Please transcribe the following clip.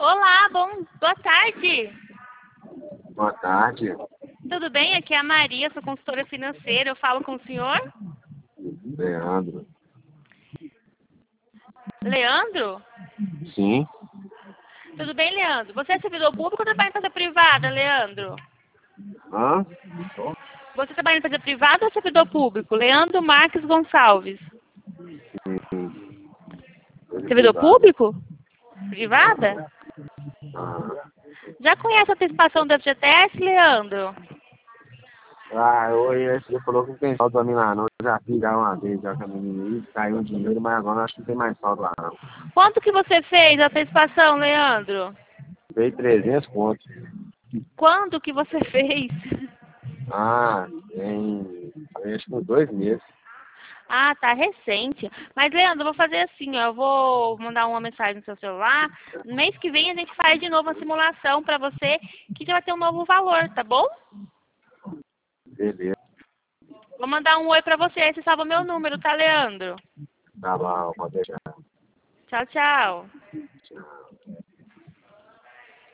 Olá, boa tarde. Boa tarde, Tudo bem? Aqui é a Maria, sou consultora financeira. Eu falo com o senhor? Leandro. Leandro? Sim, Tudo bem, Leandro? Você é servidor público ou trabalha em empresa privada, Leandro? hã? Você trabalha em empresa privada ou servidor público? Leandro Marques Gonçalves. Sim, coisa Servidor privada. público? Privada? Ah, Já conhece a antecipação do FGTS, Leandro? hoje você falou que não tem saldo pra mim lá não. Eu já fiz já uma vez, já com a menina aí, caiu o dinheiro, mas agora eu acho que não tem mais saldo lá não. Quanto que você fez a antecipação, Leandro? Veio 300 pontos. Quando que você fez? Tem acho que uns 2 meses. Ah, tá recente. Mas, Leandro, eu vou fazer assim, ó. Eu vou mandar uma mensagem no seu celular. No mês que vem a gente faz de novo uma simulação pra você, que já vai ter um novo valor, tá bom? Beleza, Vou mandar um oi pra você, aí você salva meu número, tá, Leandro? tá bom, pode deixar. Tchau, tchau. Tchau.